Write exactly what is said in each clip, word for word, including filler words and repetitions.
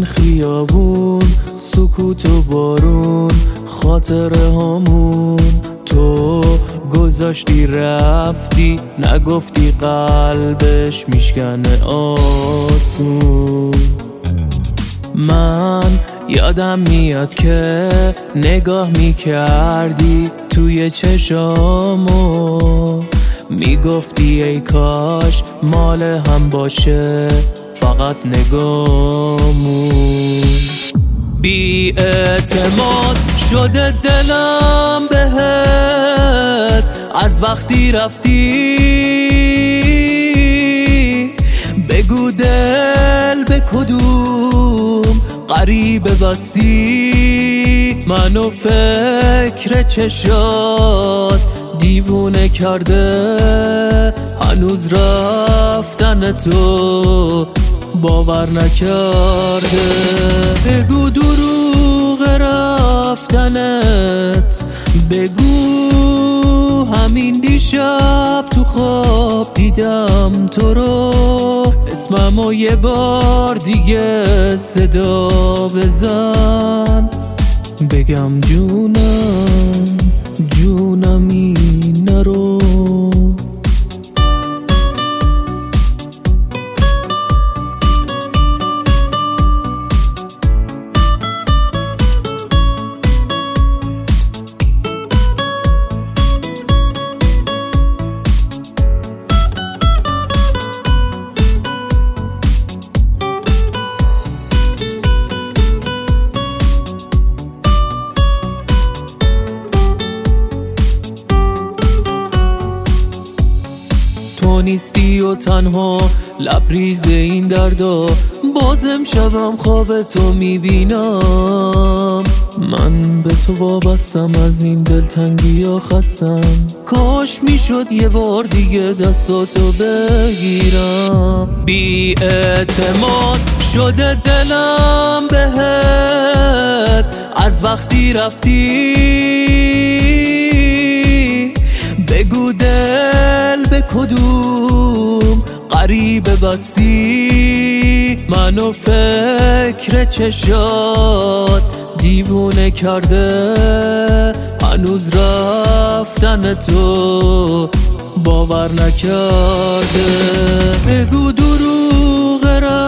این خیابون، سکوت و بارون، خاطره هامون. تو گذاشتی رفتی، نگفتی قلبش میشکنه آسون. من یادم میاد که نگاه میکردی توی چشامو، میگفتی ای کاش مال هم باشه فقط نگامون. بی اعتماد شده دلم بهت از وقتی رفتی. بگو دل به کدوم غریبه بستی، منو فکر چشات دیوونه کرده. هنوز رفتن تو باور نکرده. بگو دروغ رفتنت، بگو همین دیشب تو خواب دیدم تو رو. اسممو یه بار دیگه صدا بزن، بگم جونم جونم این نرو. تو نیستی و تنها لبریز این دردا، بازم شبم خواب تو میبینم. من به تو وابستم، از این دلتنگی ها خستم. کاش میشد یه بار دیگه دستاتو بگیرم. بی اعتماد شده دلم بهت از وقتی رفتی. بگو دل به کدوم غریبه بستی، منو فکر چشات دیوونه کرده. هنوز رفتن تو باور نکرده. بگو دروغ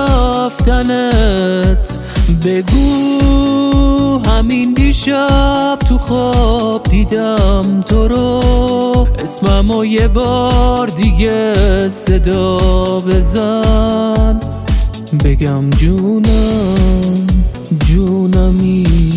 رفتنت، بگو همین دیشب تو خواب دیدم تو رو. اسممو یه بار دیگه صدا بزن، بگم جونم جونمی